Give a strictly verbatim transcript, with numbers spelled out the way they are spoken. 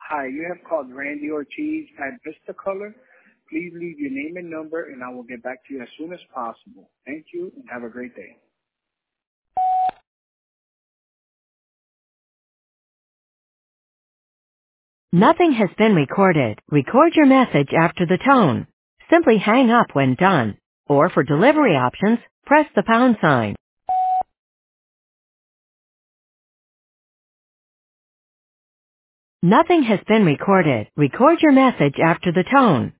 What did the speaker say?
Hi, you have called Randy Ortiz at Vista Color. Please leave your name and number, and I will get back to you as soon as possible. Thank you, and have a great day. Nothing has been recorded. Record your message after the tone. Simply hang up when done. Or for delivery options, press the pound sign. Nothing has been recorded. Record your message after the tone.